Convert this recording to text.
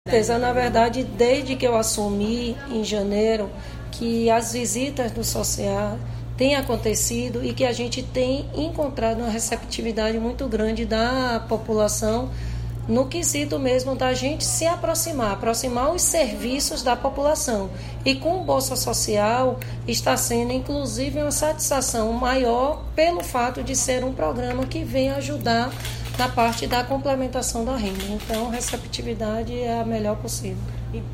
Na verdade, desde que eu assumi em janeiro, que as visitas do social têm acontecido e que a gente tem encontrado uma receptividade muito grande da população no quesito mesmo da gente se aproximar os serviços da população. E com o Bolsa Social está sendo inclusive uma satisfação maior pelo fato de ser um programa que vem ajudar na parte da complementação da renda. Então, a receptividade é a melhor possível.